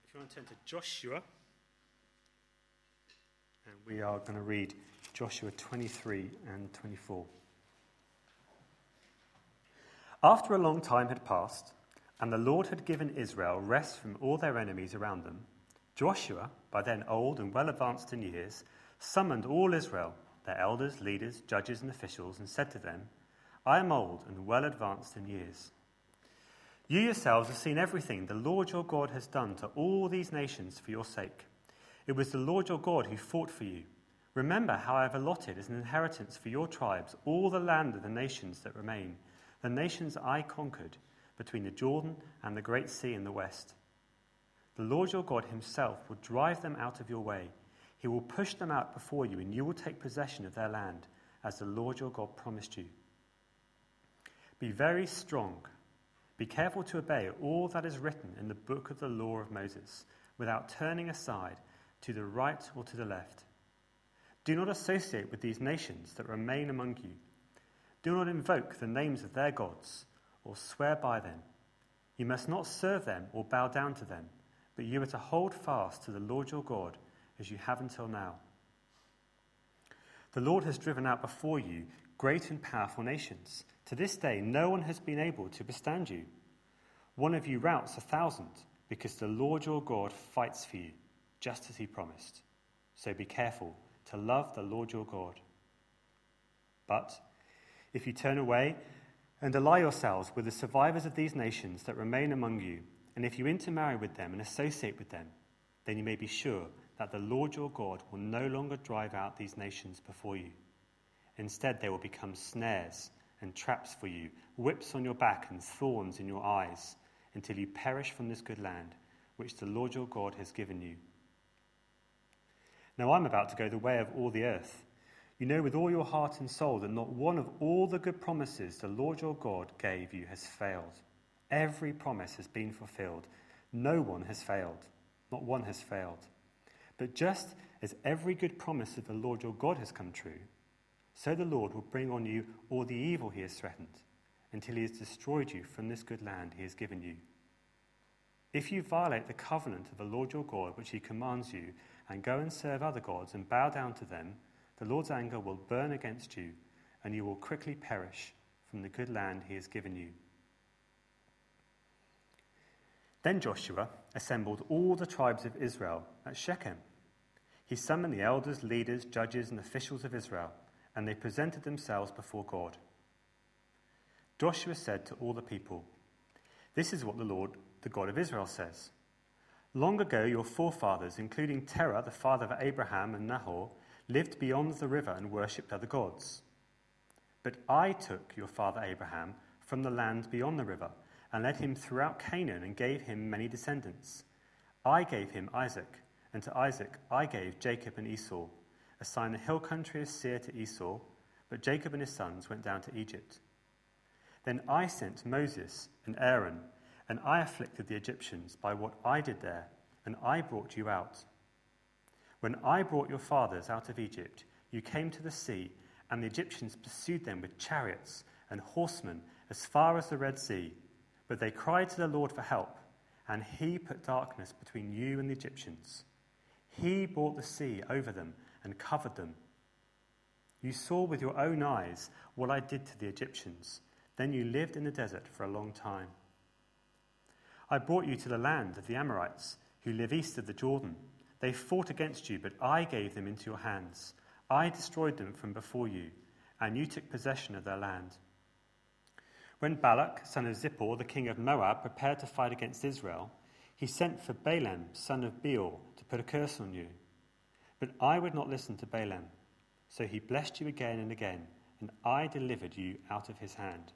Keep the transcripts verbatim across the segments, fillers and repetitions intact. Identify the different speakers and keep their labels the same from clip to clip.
Speaker 1: If you want to turn to Joshua, and we are going to read Joshua twenty-three and twenty-four. After a long time had passed, and the Lord had given Israel rest from all their enemies around them, Joshua, by then old and well advanced in years, summoned all Israel, their elders, leaders, judges, and officials, and said to them, I am old and well advanced in years. You yourselves have seen everything the Lord your God has done to all these nations for your sake. It was the Lord your God who fought for you. Remember how I have allotted as an inheritance for your tribes all the land of the nations that remain, the nations I conquered, between the Jordan and the great sea in the west. The Lord your God himself will drive them out of your way. He will push them out before you, and you will take possession of their land, as the Lord your God promised you. Be very strong. Be careful to obey all that is written in the book of the law of Moses, without turning aside to the right or to the left. Do not associate with these nations that remain among you. Do not invoke the names of their gods or swear by them. You must not serve them or bow down to them, but you are to hold fast to the Lord your God as you have until now. The Lord has driven out before you great and powerful nations. To this day, no one has been able to withstand you. One of you routs a thousand, because the Lord your God fights for you, just as he promised. So be careful to love the Lord your God. But if you turn away and ally yourselves with the survivors of these nations that remain among you, and if you intermarry with them and associate with them, then you may be sure that the Lord your God will no longer drive out these nations before you. Instead, they will become snares and traps for you, whips on your back and thorns in your eyes, until you perish from this good land, which the Lord your God has given you. Now I'm about to go the way of all the earth. You know with all your heart and soul that not one of all the good promises the Lord your God gave you has failed. Every promise has been fulfilled. No one has failed. Not one has failed. But just as every good promise of the Lord your God has come true, so the Lord will bring on you all the evil he has threatened, until he has destroyed you from this good land he has given you. If you violate the covenant of the Lord your God, which he commands you, and go and serve other gods and bow down to them, the Lord's anger will burn against you, and you will quickly perish from the good land he has given you. Then Joshua assembled all the tribes of Israel at Shechem. He summoned the elders, leaders, judges, and officials of Israel, and they presented themselves before God. Joshua said to all the people, This is what the Lord, the God of Israel, says. Long ago your forefathers, including Terah, the father of Abraham and Nahor, lived beyond the river and worshipped other gods. But I took your father Abraham from the land beyond the river and led him throughout Canaan and gave him many descendants. I gave him Isaac, and to Isaac I gave Jacob and Esau, assigned the hill country of Seir to Esau, but Jacob and his sons went down to Egypt. Then I sent Moses and Aaron, and I afflicted the Egyptians by what I did there, and I brought you out. When I brought your fathers out of Egypt, you came to the sea, and the Egyptians pursued them with chariots and horsemen as far as the Red Sea. But they cried to the Lord for help, and he put darkness between you and the Egyptians. He brought the sea over them and covered them. You saw with your own eyes what I did to the Egyptians. Then you lived in the desert for a long time. I brought you to the land of the Amorites, who live east of the Jordan. They fought against you, but I gave them into your hands. I destroyed them from before you, and you took possession of their land. When Balak, son of Zippor, the king of Moab, prepared to fight against Israel, he sent for Balaam, son of Beor, to put a curse on you. But I would not listen to Balaam, so he blessed you again and again, and I delivered you out of his hand.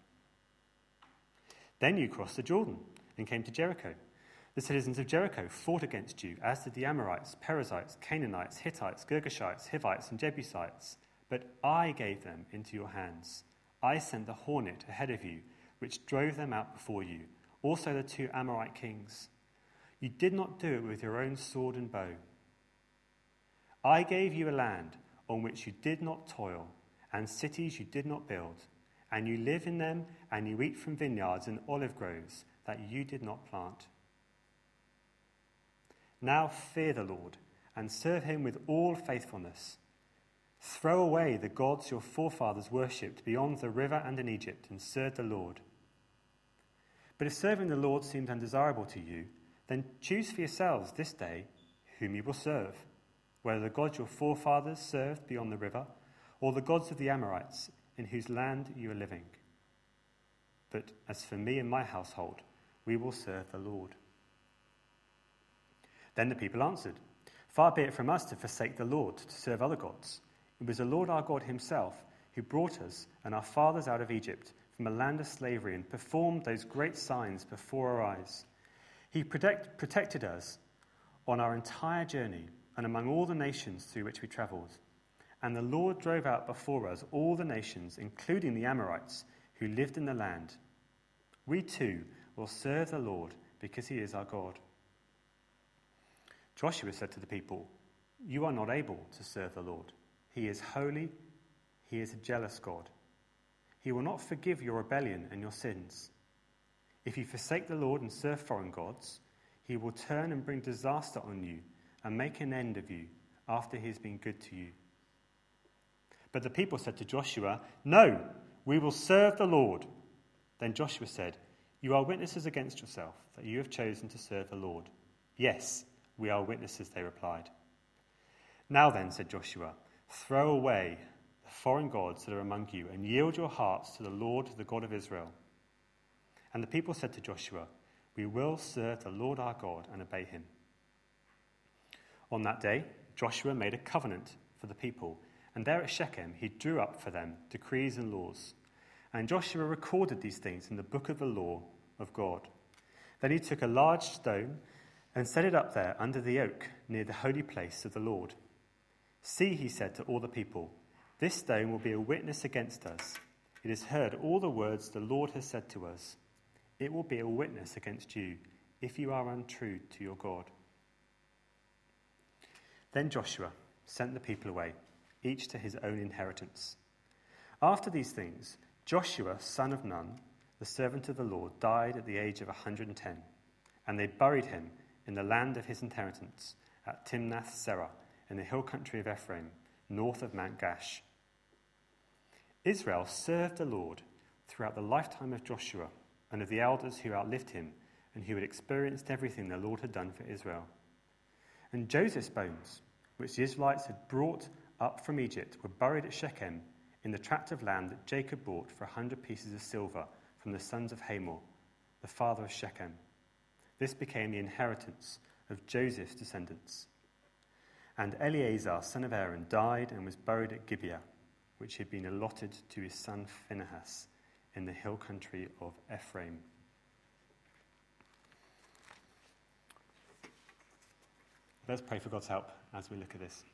Speaker 1: Then you crossed the Jordan and came to Jericho. The citizens of Jericho fought against you, as did the Amorites, Perizzites, Canaanites, Hittites, Girgashites, Hivites, and Jebusites. But I gave them into your hands. I sent the hornet ahead of you, which drove them out before you, also the two Amorite kings. You did not do it with your own sword and bow. I gave you a land on which you did not toil, and cities you did not build, and you live in them, and you eat from vineyards and olive groves that you did not plant. Now fear the Lord and serve him with all faithfulness. Throw away the gods your forefathers worshipped beyond the river and in Egypt and serve the Lord. But if serving the Lord seems undesirable to you, then choose for yourselves this day whom you will serve, whether the gods your forefathers served beyond the river or the gods of the Amorites in whose land you are living. But as for me and my household, we will serve the Lord. Then the people answered, Far be it from us to forsake the Lord, to serve other gods. It was the Lord our God himself who brought us and our fathers out of Egypt from a land of slavery and performed those great signs before our eyes. He protect, protected us on our entire journey and among all the nations through which we travelled. And the Lord drove out before us all the nations, including the Amorites, who lived in the land. We too will serve the Lord because he is our God. Joshua said to the people, You are not able to serve the Lord. He is holy. He is a jealous God. He will not forgive your rebellion and your sins. If you forsake the Lord and serve foreign gods, he will turn and bring disaster on you and make an end of you after he has been good to you. But the people said to Joshua, No, we will serve the Lord. Then Joshua said, You are witnesses against yourself that you have chosen to serve the Lord. Yes, we are witnesses, they replied. Now then, said Joshua, throw away the foreign gods that are among you and yield your hearts to the Lord, the God of Israel. And the people said to Joshua, We will serve the Lord our God and obey him. On that day, Joshua made a covenant for the people, and there at Shechem he drew up for them decrees and laws. And Joshua recorded these things in the book of the law of God. Then he took a large stone and set it up there under the oak near the holy place of the Lord. See, he said to all the people, this stone will be a witness against us. It has heard all the words the Lord has said to us. It will be a witness against you if you are untrue to your God. Then Joshua sent the people away, each to his own inheritance. After these things, Joshua, son of Nun, the servant of the Lord, died at the age of one hundred ten, and they buried him in the land of his inheritance at Timnath-Serah, in the hill country of Ephraim, north of Mount Gash. Israel served the Lord throughout the lifetime of Joshua and of the elders who outlived him and who had experienced everything the Lord had done for Israel. And Joseph's bones, which the Israelites had brought up from Egypt, were buried at Shechem in the tract of land that Jacob bought for a hundred pieces of silver from the sons of Hamor, the father of Shechem. This became the inheritance of Joseph's descendants. And Eleazar, son of Aaron, died and was buried at Gibeah, which had been allotted to his son Phinehas in the hill country of Ephraim. Let's pray for God's help as we look at this.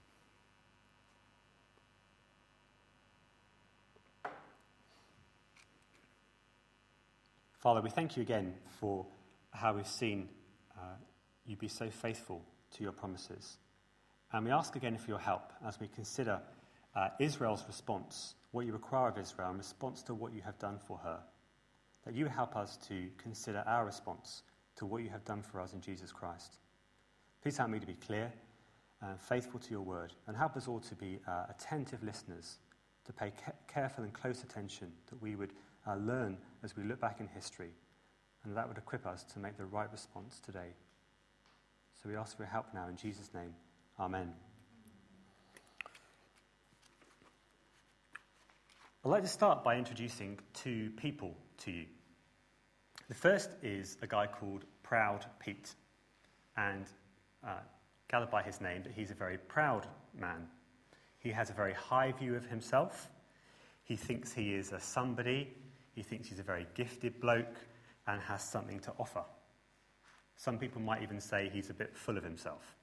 Speaker 1: Father, we thank you again for how we've seen uh, you be so faithful to your promises. And we ask again for your help as we consider uh, Israel's response, what you require of Israel in response to what you have done for her. That you help us to consider our response to what you have done for us in Jesus Christ. Please help me to be clear and faithful to your word, and help us all to be uh, attentive listeners, to pay ca- careful and close attention, that we would uh, learn as we look back in history, and that would equip us to make the right response today. So we ask for your help now in Jesus' name. Amen. I'd like to start by introducing two people to you. The first is a guy called Proud Pete, and uh, gathered by his name that he's a very proud man. He has a very high view of himself. He thinks he is a somebody. He thinks he's a very gifted bloke and has something to offer. Some people might even say he's a bit full of himself.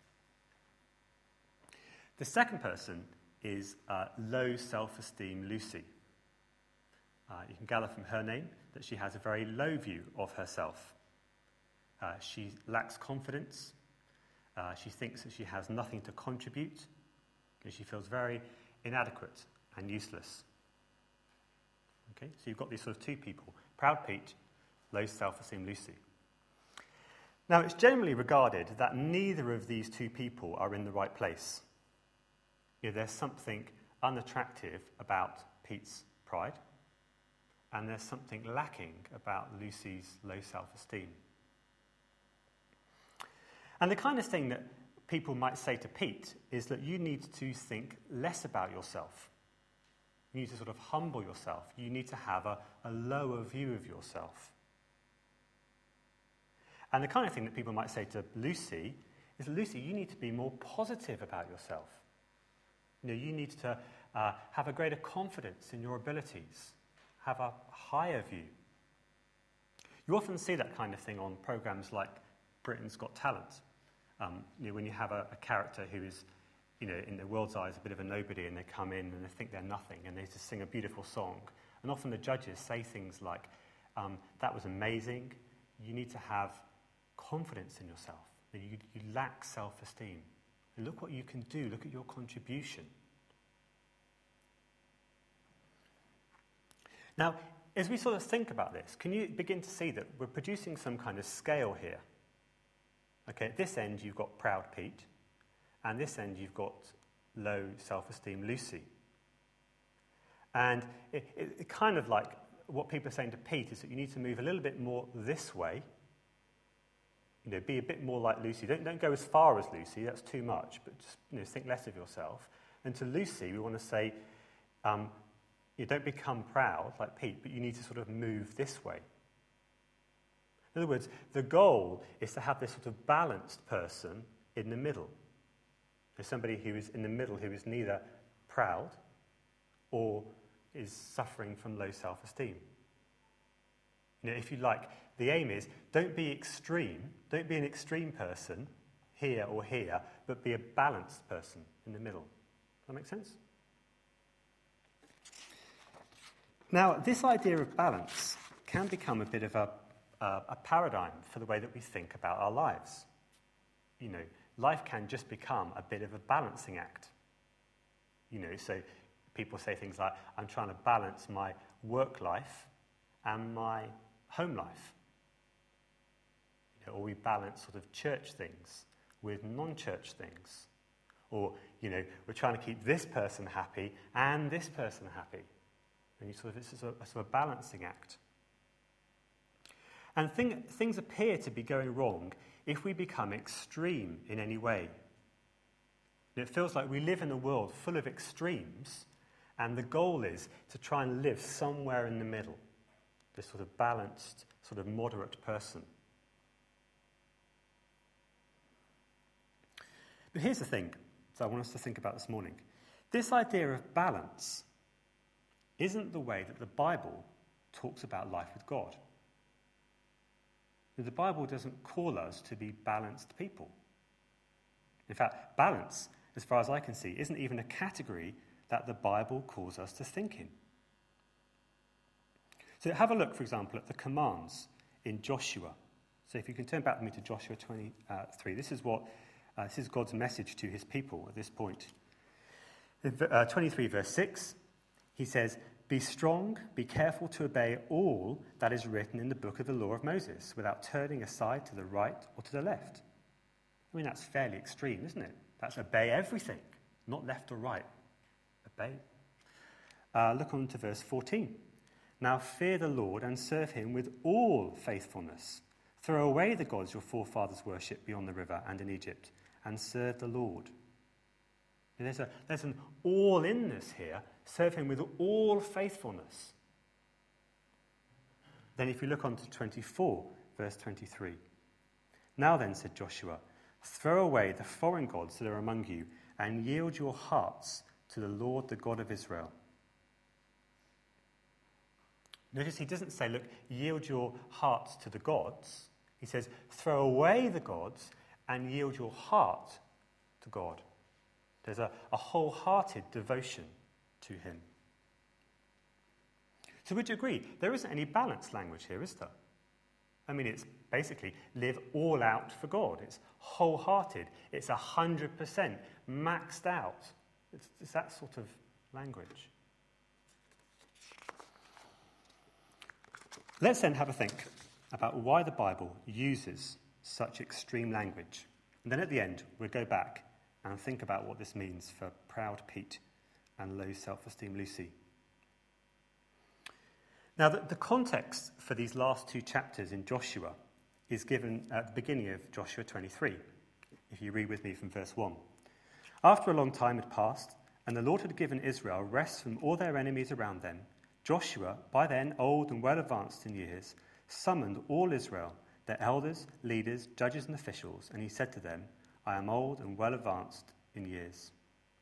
Speaker 1: The second person is uh, low self-esteem Lucy. Uh, you can gather from her name that she has a very low view of herself. Uh, she lacks confidence. Uh, she thinks that she has nothing to contribute, and she feels very inadequate and useless. Okay, so you've got these sort of two people, Proud Pete, low self-esteem Lucy. Now, it's generally regarded that neither of these two people are in the right place. You know, there's something unattractive about Pete's pride, and there's something lacking about Lucy's low self-esteem. And the kind of thing that people might say to Pete is that you need to think less about yourself. You need to sort of humble yourself. You need to have a, a lower view of yourself. And the kind of thing that people might say to Lucy is, Lucy, you need to be more positive about yourself. You know, you need to uh, have a greater confidence in your abilities, have a higher view. You often see that kind of thing on programs like Britain's Got Talent. Um, you know, when you have a, a character who is, you know, in the world's eyes a bit of a nobody, and they come in and they think they're nothing, and they just sing a beautiful song. And often the judges say things like, um, that was amazing. You need to have confidence in yourself. You, you lack self-esteem. And look what you can do. Look at your contribution. Now, as we sort of think about this, can you begin to see that we're producing some kind of scale here? Okay, at this end you've got proud Pete, and this end you've got low self-esteem Lucy. And it, it, it kind of like what people are saying to Pete is that you need to move a little bit more this way. You know, be a bit more like Lucy. Don't, don't go as far as Lucy, that's too much, but just, you know, think less of yourself. And to Lucy, we want to say, um, you don't become proud like Pete, but you need to sort of move this way. In other words, the goal is to have this sort of balanced person in the middle. There's somebody who is in the middle who is neither proud or is suffering from low self-esteem. You know, if you like, the aim is don't be extreme, don't be an extreme person here or here, but be a balanced person in the middle. Does that make sense? Now, this idea of balance can become a bit of a, uh, a paradigm for the way that we think about our lives. You know, life can just become a bit of a balancing act. You know, so people say things like, I'm trying to balance my work life and my home life. You know, or we balance sort of church things with non-church things. Or, you know, we're trying to keep this person happy and this person happy. And you sort of, this is a, a sort of balancing act. And thing, things appear to be going wrong if we become extreme in any way. And it feels like we live in a world full of extremes, and the goal is to try and live somewhere in the middle, this sort of balanced, sort of moderate person. But here's the thing that I want us to think about this morning. This idea of balance isn't the way that the Bible talks about life with God. The Bible doesn't call us to be balanced people. In fact, balance, as far as I can see, isn't even a category that the Bible calls us to think in. So have a look, for example, at the commands in Joshua. So if you can turn back with me to Joshua twenty-three, this is what uh, this is God's message to his people at this point. In uh, twenty-three, verse six, he says, "Be strong, be careful to obey all that is written in the book of the law of Moses, without turning aside to the right or to the left." I mean, that's fairly extreme, isn't it? That's obey everything, not left or right. Obey. Uh, look on to verse fourteen. "Now fear the Lord and serve him with all faithfulness. Throw away the gods your forefathers worshipped beyond the river and in Egypt, and serve the Lord." And there's, a, there's an all-inness here. Serve him with all faithfulness. Then if you look on to twenty-four, verse twenty-three. "Now then," said Joshua, "throw away the foreign gods that are among you, and yield your hearts to the Lord, the God of Israel." Notice he doesn't say, look, yield your hearts to the gods. He says, throw away the gods and yield your heart to God. There's a, a wholehearted devotion to him. So would you agree? There isn't any balanced language here, is there? I mean, it's basically live all out for God. It's wholehearted. It's one hundred percent maxed out. It's, it's that sort of language. Let's then have a think about why the Bible uses such extreme language. And then at the end, we'll go back and think about what this means for proud Pete and low self-esteem Lucy. Now, the, the context for these last two chapters in Joshua is given at the beginning of Joshua twenty-three, if you read with me from verse one. After a long time had passed, and the Lord had given Israel rest from all their enemies around them, Joshua, by then old and well advanced in years, summoned all Israel, their elders, leaders, judges, and officials, and he said to them, I am old and well advanced in years.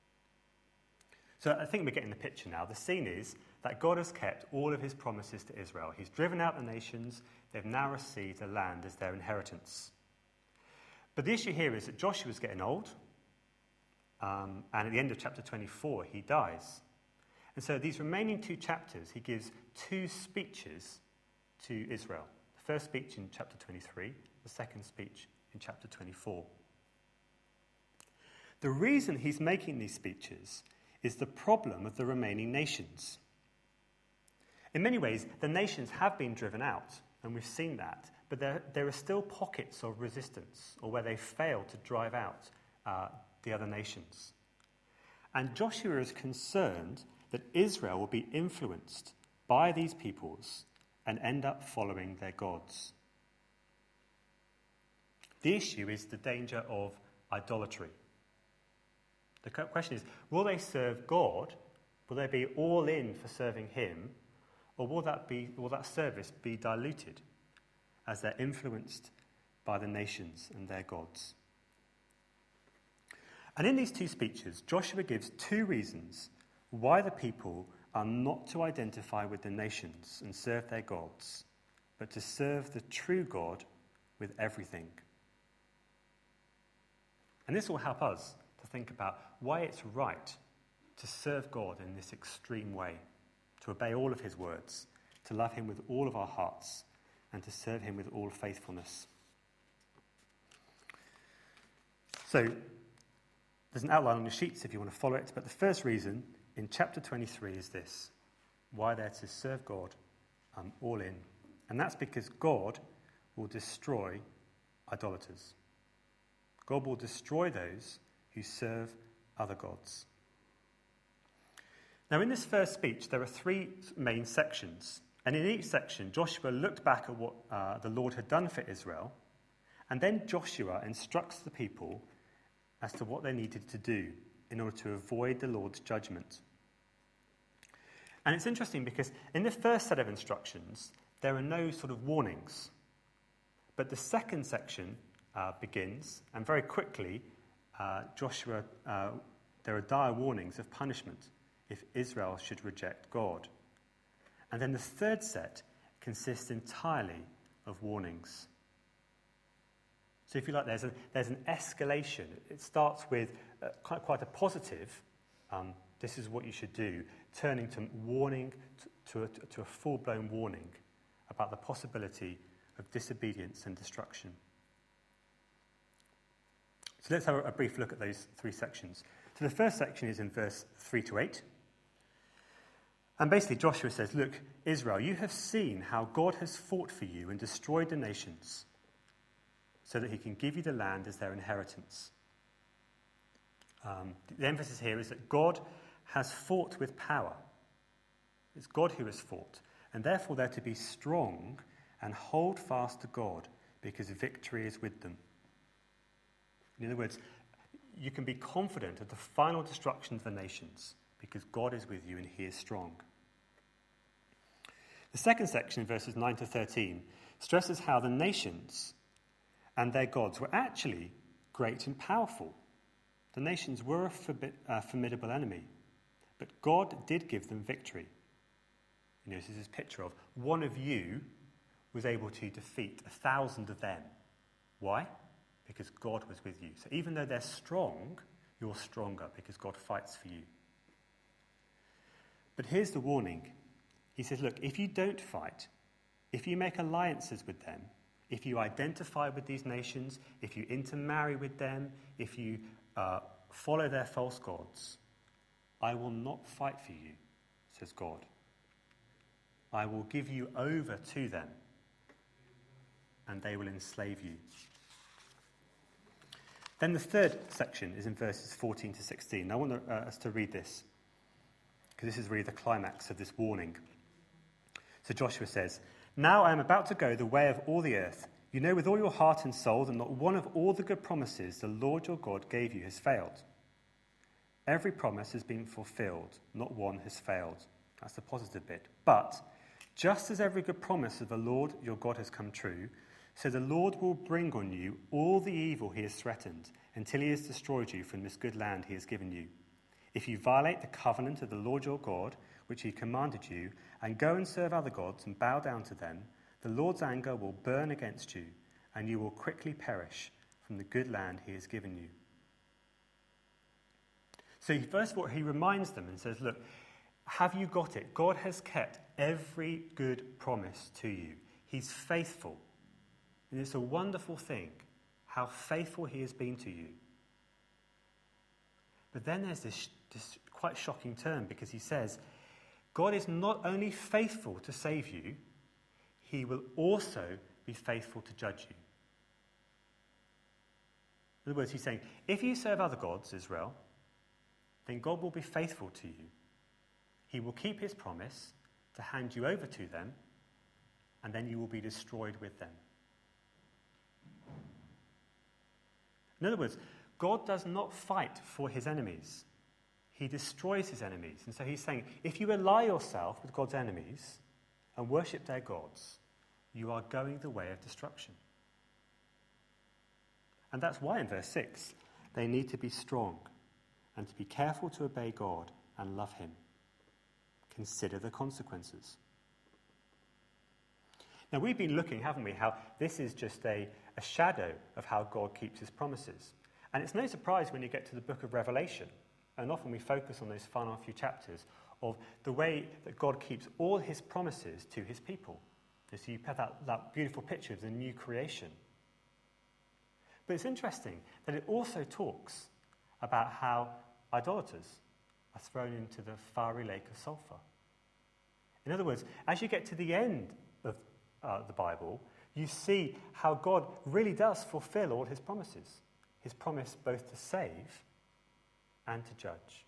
Speaker 1: So I think we're getting the picture now. The scene is that God has kept all of his promises to Israel. He's driven out the nations. They've now received the land as their inheritance. But the issue here is that Joshua's getting old, um, and at the end of chapter twenty-four, he dies. And so these remaining two chapters, he gives two speeches to Israel. The first speech in chapter twenty-three, the second speech in chapter twenty-four. The reason he's making these speeches is the problem of the remaining nations. In many ways, the nations have been driven out, and we've seen that, but there, there are still pockets of resistance, or where they fail to drive out uh, the other nations. And Joshua is concerned that Israel will be influenced by these peoples and end up following their gods. The issue is the danger of idolatry. The question is, will they serve God? Will they be all in for serving him? Or will that be, will that service be diluted as they're influenced by the nations and their gods? And in these two speeches, Joshua gives two reasons why the people are not to identify with the nations and serve their gods, but to serve the true God with everything. And this will help us to think about why it's right to serve God in this extreme way, to obey all of his words, to love him with all of our hearts, and to serve him with all faithfulness. So, there's an outline on your sheets if you want to follow it, but the first reason in chapter twenty-three is this: why they're to serve God um, all in. And that's because God will destroy idolaters. God will destroy those who serve other gods. Now, in this first speech, there are three main sections. And in each section, Joshua looked back at what uh, the Lord had done for Israel. And then Joshua instructs the people as to what they needed to do in order to avoid the Lord's judgment. And it's interesting because in the first set of instructions, there are no sort of warnings. But the second section uh, begins, and very quickly, uh, Joshua, uh, there are dire warnings of punishment if Israel should reject God. And then the third set consists entirely of warnings. So if you like, there's, a, there's an escalation. It starts with uh, quite, quite a positive, um, this is what you should do, turning to warning, to, to, a, to a full-blown warning about the possibility of disobedience and destruction. So let's have a, a brief look at those three sections. So the first section is in verse three to eight. And basically Joshua says, look, Israel, you have seen how God has fought for you and destroyed the nations so that he can give you the land as their inheritance. Um, the emphasis here is that God has fought with power. It's God who has fought, and therefore they're to be strong and hold fast to God because victory is with them. In other words, you can be confident of the final destruction of the nations because God is with you and he is strong. The second section, verses nine to thirteen, stresses how the nations and their gods were actually great and powerful. The nations were a, forbi- a formidable enemy, but God did give them victory. You know, this is this picture of one of you was able to defeat a thousand of them. Why? Because God was with you. So even though they're strong, you're stronger because God fights for you. But here's the warning. He says, look, if you don't fight, if you make alliances with them, if you identify with these nations, if you intermarry with them, if you uh, follow their false gods, I will not fight for you, says God. I will give you over to them, and they will enslave you. Then the third section is in verses fourteen to sixteen. I want uh, us to read this, because this is really the climax of this warning. So Joshua says, "Now I am about to go the way of all the earth. You know with all your heart and soul that not one of all the good promises the Lord your God gave you has failed. Every promise has been fulfilled, not one has failed." That's the positive bit. "But just as every good promise of the Lord your God has come true, so the Lord will bring on you all the evil he has threatened until he has destroyed you from this good land he has given you. If you violate the covenant of the Lord your God, which he commanded you, and go and serve other gods and bow down to them, the Lord's anger will burn against you, and you will quickly perish from the good land he has given you." So first of all, he reminds them and says, look, have you got it? God has kept every good promise to you. He's faithful. And it's a wonderful thing how faithful he has been to you. But then there's this, this quite shocking turn, because he says, God is not only faithful to save you, he will also be faithful to judge you. In other words, he's saying, if you serve other gods, Israel, then God will be faithful to you. He will keep his promise to hand you over to them, and then you will be destroyed with them. In other words, God does not fight for his enemies. He destroys his enemies. And so he's saying, if you ally yourself with God's enemies and worship their gods, you are going the way of destruction. And that's why in verse six, they need to be strong and to be careful to obey God and love him. Consider the consequences. Now, we've been looking, haven't we, how this is just a, a shadow of how God keeps his promises. And it's no surprise when you get to the book of Revelation, and often we focus on those final few chapters, of the way that God keeps all his promises to his people. So you have that, that beautiful picture of the new creation. But it's interesting that it also talks about how idolaters are thrown into the fiery lake of sulfur. In other words, as you get to the end of uh, the Bible, you see how God really does fulfill all his promises. His promise both to save and to judge.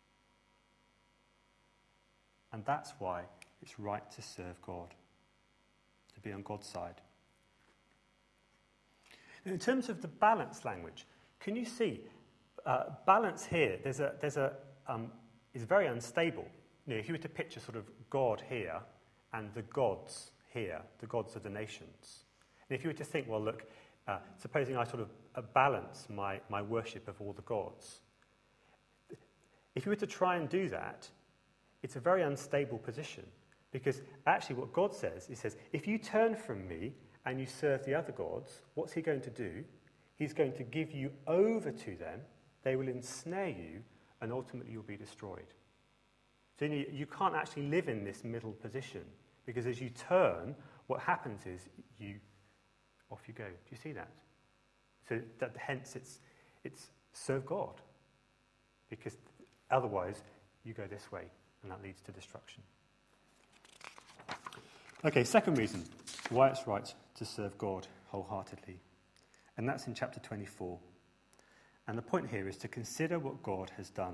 Speaker 1: And that's why it's right to serve God, to be on God's side. Now, in terms of the balance language, can you see uh, balance here? There's a there's a um, is very unstable. You know, if you were to picture sort of God here and the gods here, the gods of the nations, and if you were to think, well, look, uh, supposing I sort of uh, balance my my worship of all the gods, if you were to try and do that, it's a very unstable position, because actually what God says, he says, if you turn from me and you serve the other gods, what's he going to do? He's going to give you over to them, they will ensnare you, and ultimately you'll be destroyed. So you, you can't actually live in this middle position, because as you turn, what happens is you, off you go. Do you see that? So that hence it's, it's serve God, because otherwise you go this way, and that leads to destruction. Okay, second reason why it's right to serve God wholeheartedly. And that's in chapter twenty-four. And the point here is to consider what God has done.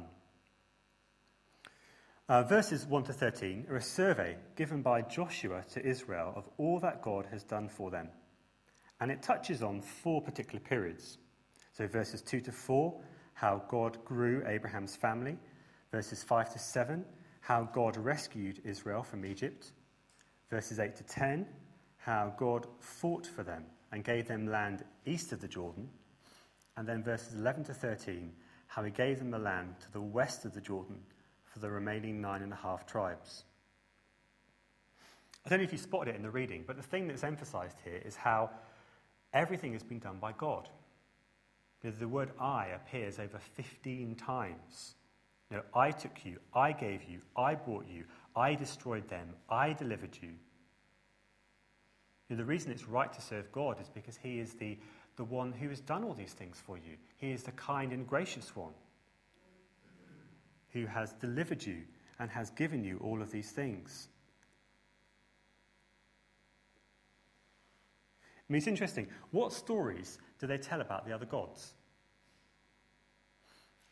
Speaker 1: Uh, verses one to thirteen are a survey given by Joshua to Israel of all that God has done for them. And it touches on four particular periods. So verses two to four, how God grew Abraham's family. Verses five to seven, how God rescued Israel from Egypt. Verses eight to ten, how God fought for them and gave them land east of the Jordan. And then verses eleven to thirteen, how he gave them the land to the west of the Jordan for the remaining nine and a half tribes. I don't know if you spotted it in the reading, but the thing that's emphasized here is how everything has been done by God. The word I appears over fifteen times. You know, I took you, I gave you, I brought you, I destroyed them, I delivered you. You know, the reason it's right to serve God is because he is the, the one who has done all these things for you. He is the kind and gracious one who has delivered you and has given you all of these things. I mean, it's interesting. What stories do they tell about the other gods?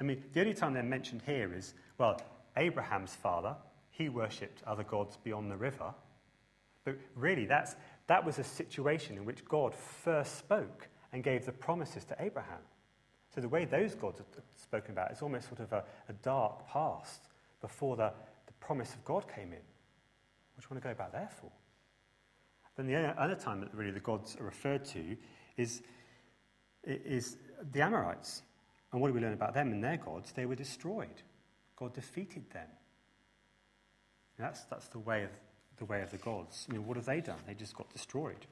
Speaker 1: mean, the only time they're mentioned here is, well, Abraham's father, he worshipped other gods beyond the river. But really, that's, that was a situation in which God first spoke and gave the promises to Abraham. So the way those gods are spoken about is almost sort of a, a dark past before the, the promise of God came in. What do you want to go back there for? Then the other time that really the gods are referred to is, is the Amorites. And what do we learn about them and their gods? They were destroyed. God defeated them. And that's, that's the way of the way of the gods. I mean, what have they done? They just got destroyed.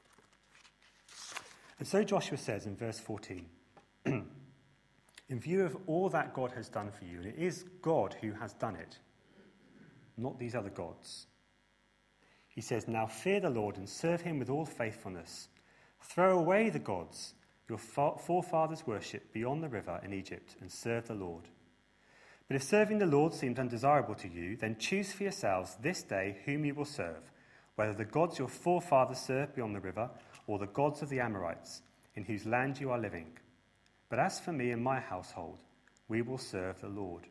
Speaker 1: And so Joshua says in verse fourteen, in view of all that God has done for you, and it is God who has done it, not these other gods. He says, now fear the Lord and serve him with all faithfulness. Throw away the gods your forefathers worshipped beyond the river in Egypt and serve the Lord. But if serving the Lord seems undesirable to you, then choose for yourselves this day whom you will serve, whether the gods your forefathers served beyond the river or the gods of the Amorites, in whose land you are living. But as for me and my household, we will serve the Lord.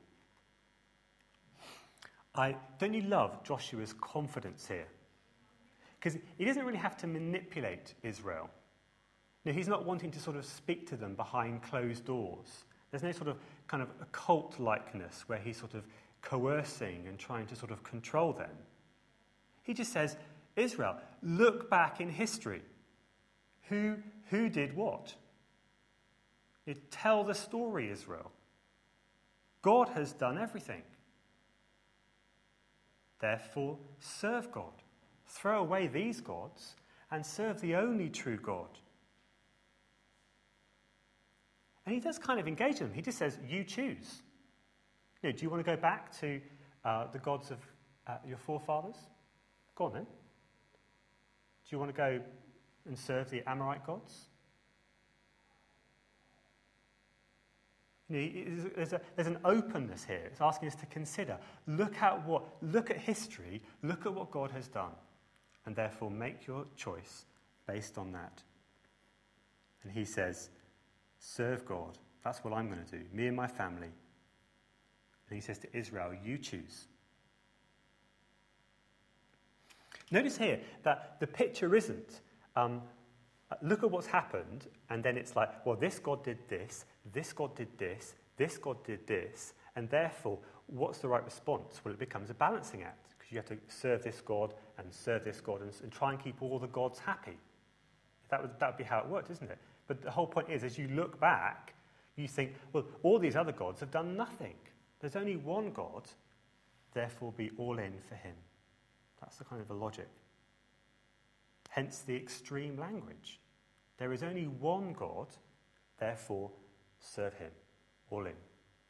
Speaker 1: I don't you love Joshua's confidence here? Because he doesn't really have to manipulate Israel. No, he's not wanting to sort of speak to them behind closed doors. There's no sort of kind of occult-likeness where he's sort of coercing and trying to sort of control them. He just says, Israel, look back in history. Who, who did what? You tell the story, Israel. God has done everything. Therefore, serve God. Throw away these gods and serve the only true God. And he does kind of engage them. He just says, you choose. You know, do you want to go back to uh, the gods of uh, your forefathers? Go on then. Do you want to go and serve the Amorite gods? You know, there's, a, there's an openness here. It's asking us to consider. Look at what, look at history. Look at what God has done. And therefore make your choice based on that. And he says, serve God. That's what I'm going to do. Me and my family. And he says to Israel, you choose. Notice here that the picture isn't, um, look at what's happened, and then it's like, well, this God did this, this God did this, this God did this, and therefore, what's the right response? Well, it becomes a balancing act, because you have to serve this God and serve this God and, and try and keep all the gods happy. That would, that would be how it worked, isn't it? But the whole point is, as you look back, you think, well, all these other gods have done nothing. There's only one God, therefore be all in for him. That's the kind of the logic. Hence the extreme language. There is only one God, therefore serve him, all in.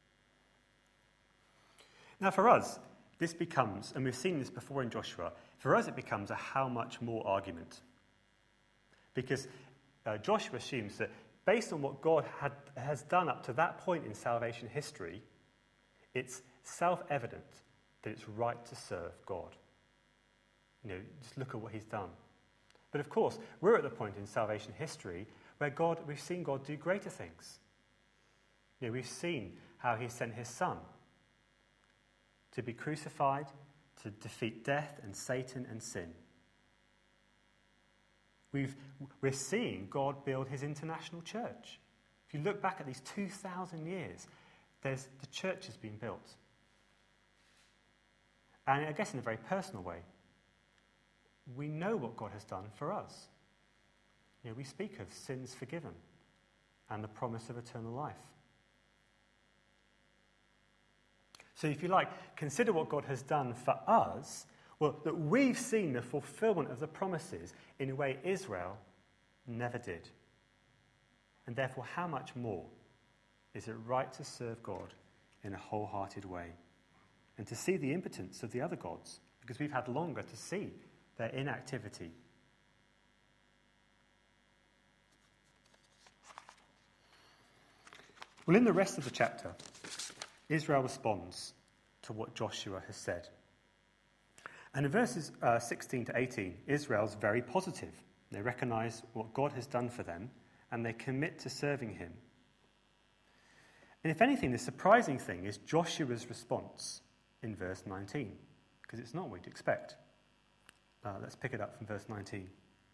Speaker 1: Now for us, this becomes, and we've seen this before in Joshua, for us it becomes a how much more argument. Because uh, Joshua assumes that based on what God had, has done up to that point in salvation history, it's self-evident that it's right to serve God. You know, just look at what he's done. But of course, we're at the point in salvation history where God, we've seen God do greater things. You know, we've seen how he sent his son to be crucified, to defeat death and Satan and sin. We've, we're seeing God build his international church. If you look back at these two thousand years, there's, the church has been built. And I guess in a very personal way, we know what God has done for us. You know, we speak of sins forgiven and the promise of eternal life. So if you like, consider what God has done for us. Well, that we've seen the fulfillment of the promises in a way Israel never did. And therefore, how much more is it right to serve God in a wholehearted way and to see the impotence of the other gods? Because we've had longer to see their inactivity. Well, in the rest of the chapter, Israel responds to what Joshua has said. And in verses uh, sixteen to eighteen, Israel's very positive. They recognize what God has done for them, and they commit to serving him. And if anything, the surprising thing is Joshua's response in verse nineteen, because it's not what we'd expect. Uh, let's pick it up from verse nineteen.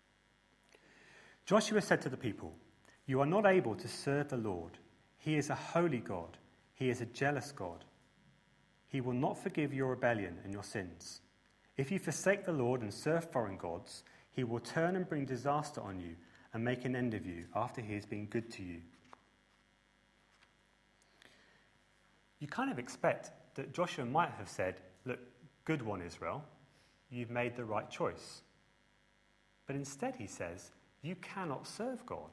Speaker 1: Joshua said to the people, "You are not able to serve the Lord. He is a holy God. He is a jealous God. He will not forgive your rebellion and your sins. If you forsake the Lord and serve foreign gods, he will turn and bring disaster on you and make an end of you after he has been good to you." You kind of expect that Joshua might have said, "Look, good one, Israel, you've made the right choice." But instead he says, "You cannot serve God."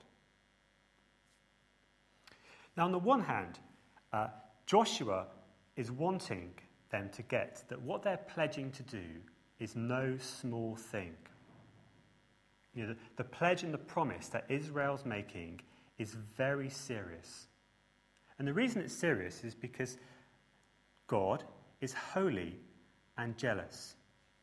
Speaker 1: Now, on the one hand, uh, Joshua is wanting them to get that what they're pledging to do is no small thing. You know, the, the pledge and the promise that Israel's making is very serious. And the reason it's serious is because God is holy and jealous.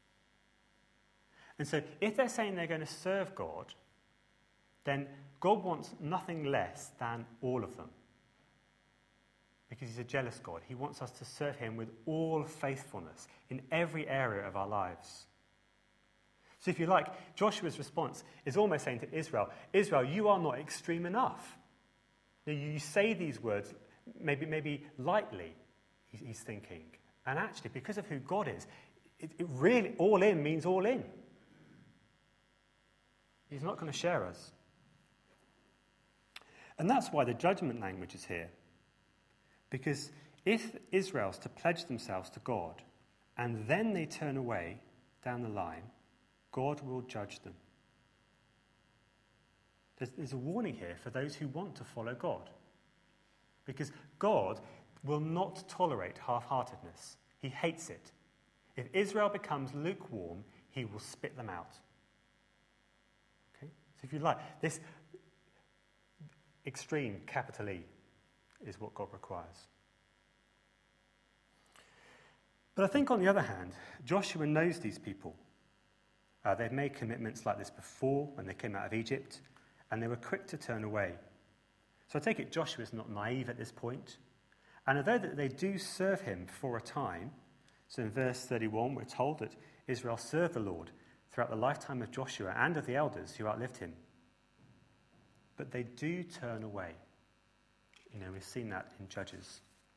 Speaker 1: And so if they're saying they're going to serve God, then God wants nothing less than all of them. Because he's a jealous God. He wants us to serve him with all faithfulness in every area of our lives. So if you like, Joshua's response is almost saying to Israel, Israel, you are not extreme enough. Now, you say these words maybe, maybe lightly, he's thinking. And actually, because of who God is, it, it really, all in means all in. He's not going to share us. And that's why the judgment language is here. Because if Israel's to pledge themselves to God, and then they turn away down the line, God will judge them. There's, there's a warning here for those who want to follow God. Because God will not tolerate half-heartedness. He hates it. If Israel becomes lukewarm, he will spit them out. Okay? So if you like, this extreme, capital E, is what God requires. But I think on the other hand, Joshua knows these people. Uh, they've made commitments like this before when they came out of Egypt, and they were quick to turn away. So I take it Joshua is not naive at this point. And although that they do serve him for a time, so in verse thirty-one we're told that Israel served the Lord throughout the lifetime of Joshua and of the elders who outlived him. But they do turn away. You know, we've seen that in Judges.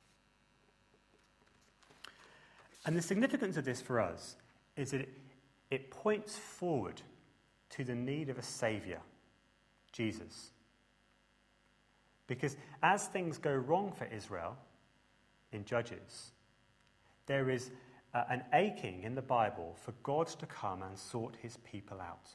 Speaker 1: And the significance of this for us is that it, it points forward to the need of a saviour, Jesus. Because as things go wrong for Israel in Judges, there is uh, an aching in the Bible for God to come and sort his people out.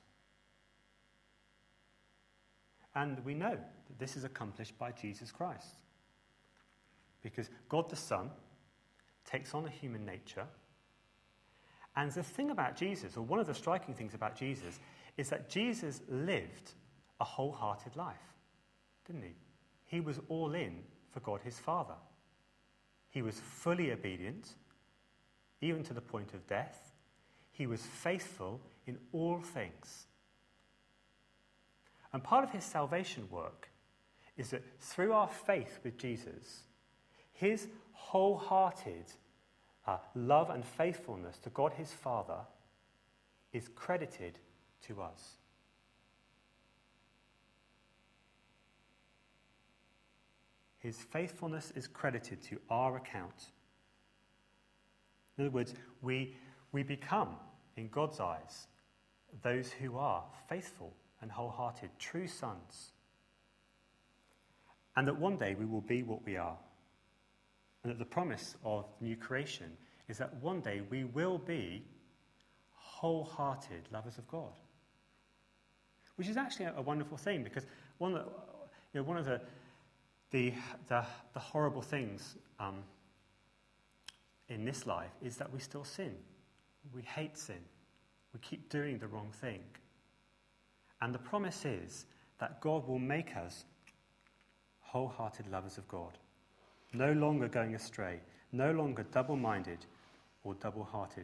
Speaker 1: And we know that this is accomplished by Jesus Christ. Because God the Son takes on a human nature. And the thing about Jesus, or one of the striking things about Jesus, is that Jesus lived a wholehearted life, didn't he? He was all in for God his Father. He was fully obedient, even to the point of death. He was faithful in all things. And part of his salvation work is that through our faith with Jesus, his wholehearted uh, love and faithfulness to God his Father is credited to us. His faithfulness is credited to our account. In other words, we, we become, in God's eyes, those who are faithful and wholehearted, true sons. And that one day we will be what we are. And that the promise of new creation is that one day we will be wholehearted lovers of God. Which is actually a wonderful thing, because one of the, you know, one of the the the, the horrible things um, in this life is that we still sin. We hate sin. We keep doing the wrong thing. And the promise is that God will make us wholehearted lovers of God. No longer going astray. No longer double-minded or double-hearted.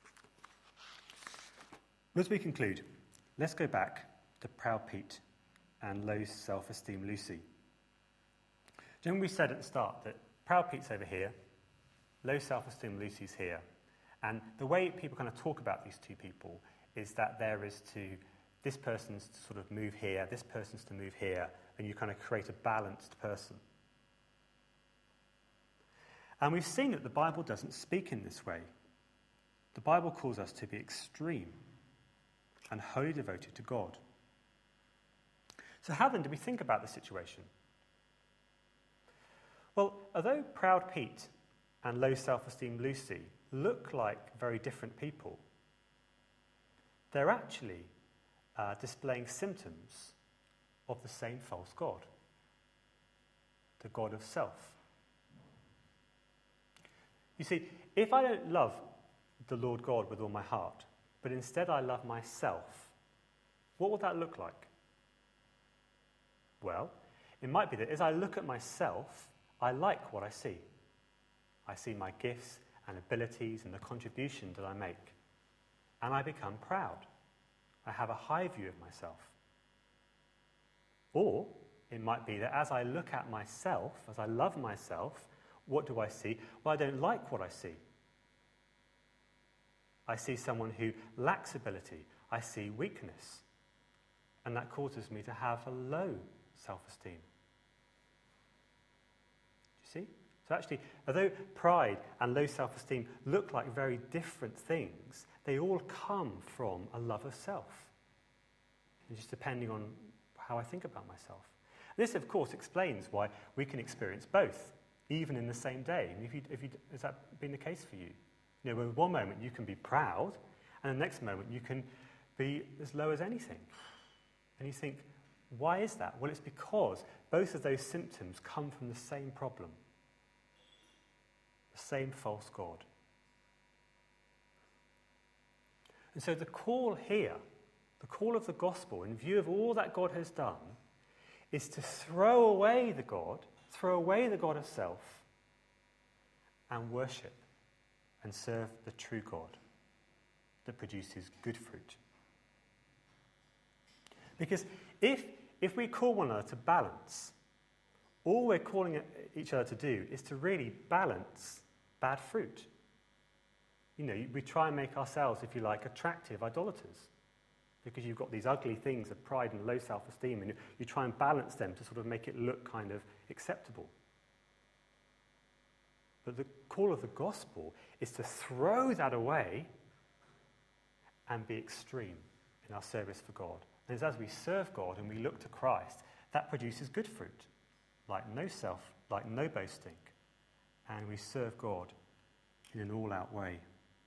Speaker 1: As we conclude, let's go back to Proud Pete and low self-esteem Lucy. Do you remember we said at the start that Proud Pete's over here, low self-esteem Lucy's here, and the way people kind of talk about these two people is that there is to, this person's to sort of move here, this person's to move here, and you kind of create a balanced person. And we've seen that the Bible doesn't speak in this way. The Bible calls us to be extreme and wholly devoted to God. So how then do we think about the situation? Well, although Proud Pete and low self-esteem Lucy look like very different people, they're actually uh, displaying symptoms of the same false god, the god of self. You see, if I don't love the Lord God with all my heart, but instead I love myself, what would that look like? Well, it might be that as I look at myself, I like what I see. I see my gifts and abilities and the contribution that I make. And I become proud. I have a high view of myself. Or it might be that as I look at myself, as I love myself, what do I see? Well, I don't like what I see. I see someone who lacks ability. I see weakness. And that causes me to have a low self-esteem. Do you see? So actually, although pride and low self-esteem look like very different things, they all come from a love of self. And just depending on how I think about myself. This, of course, explains why we can experience both, even in the same day. And if you, if you, has that been the case for you? You know, in one moment you can be proud, and the next moment you can be as low as anything. And you think, why is that? Well, it's because both of those symptoms come from the same problem. The same false god. And so the call here, the call of the gospel, in view of all that God has done, is to throw away the God, throw away the God of self, and worship and serve the true God that produces good fruit. Because if, if we call one another to balance, all we're calling each other to do is to really balance bad fruit. You know, we try and make ourselves, if you like, attractive idolaters. Because you've got these ugly things of pride and low self-esteem, and you, you try and balance them to sort of make it look kind of acceptable. But the call of the gospel is to throw that away and be extreme in our service for God. And it's as we serve God and we look to Christ, that produces good fruit, like no self, like no boasting, and we serve God in an all-out way.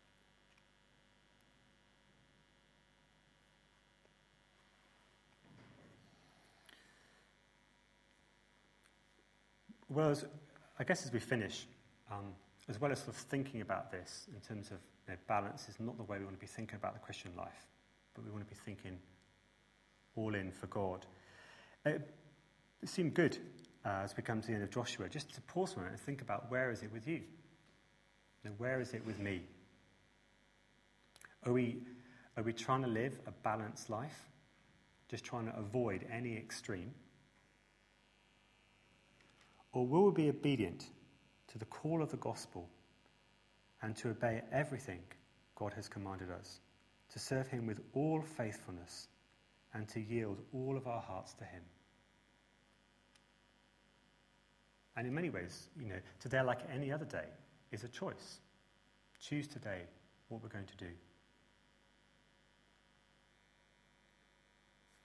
Speaker 1: Well, as, I guess as we finish, um, as well as sort of thinking about this in terms of, you know, balance is not the way we want to be thinking about the Christian life, but we want to be thinking all in for God. It, it seemed good uh, as we come to the end of Joshua, just to pause for a minute and think about, where is it with you? You know, where is it with me? Are we, are we trying to live a balanced life? Just trying to avoid any extreme? Or will we be obedient to the call of the gospel and to obey everything God has commanded us, to serve him with all faithfulness and to yield all of our hearts to him? And in many ways, you know, today, like any other day, is a choice. Choose today what we're going to do.